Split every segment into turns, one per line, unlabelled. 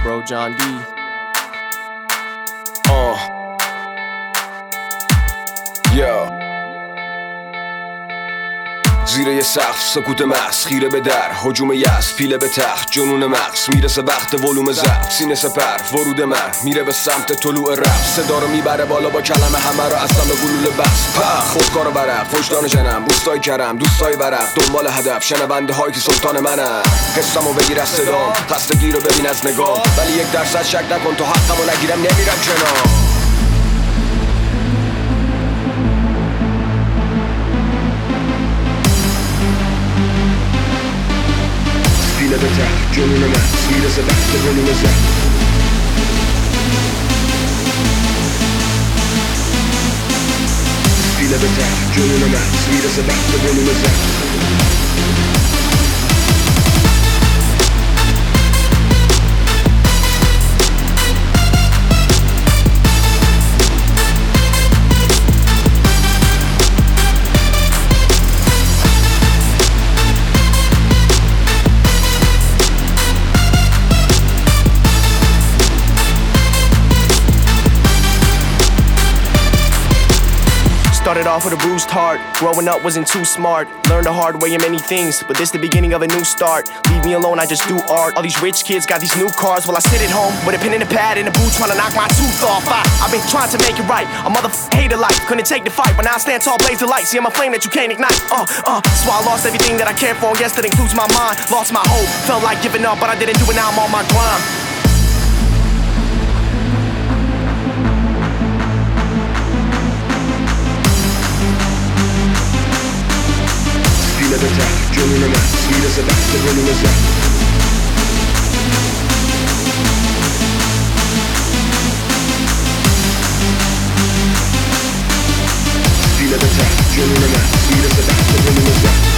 bro, John D.
Yo زیر یه سقف سکوت محض خیره به در هجوم یأس پیله به تخت جنون مغز میرسه وقت ولوم ضعف سینه سپر ورود من میره به سمت طلوع رفت صدا رو میبره بالا با کلمه همه رو اصلا به گلوله بس خودکار و برق وجدان جنم بوستای کرم دوستای ورق دنبال هدف شنونده هایی که سلطان منم قصه‌مو بگیر از صدام خستگی رو ببین از نگاه ولی 1% شک نکن تو حقمو نگیرم نمیرم کنار پیله به تخت جنون من میرسه وقت ولوم ضعف پیله به تخت جنون من میرسه وقت ولوم ضعف
Started off with a bruised heart. Growing up wasn't too smart. Learned the hard way in many things, but this the beginning of a new start. Leave me alone, I just do art. All these rich kids got these new cars while I sit at home with a pen and a pad in a boot trying to knock my tooth off. I've been trying to make it right. A hate of life, couldn't take the fight, but now I stand tall, blaze the light. See I'm a flame that you can't ignite. So I lost everything that I cared for. Yes, that includes my mind. Lost my hope, felt like giving up, but I didn't do it. Now I'm on my grind.
پیله به تخت جنون من میرسه وقت ولوم ضعف پیله به تخت جنون من میرسه وقت ولوم ضعف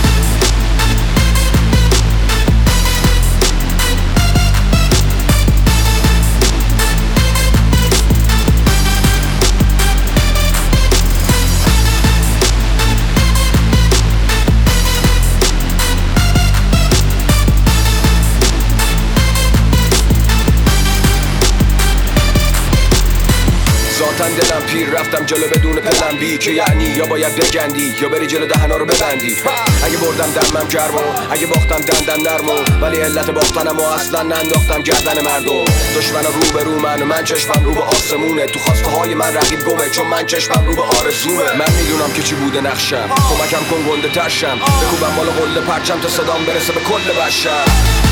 ذاتن دلم پیر رفتم جلو بدون پلن بی که یعنی یا باید بگندی یا بری جلو دهنا رو ببندی اگه بردم دمم گرمو اگه باختم دندن نرمو ولی علت باختنم و اصلا ننداختم گردن مردم دشمن رو به رو من چشمم رو به آسمونه تو خواسته های من رقیب گمه چون من چشمم رو به آرزومه من میدونم که چی بوده نقشم کمکم کن گنده ترشم بکوبم بالا قله پرچم تا صدام برسه به کل بشر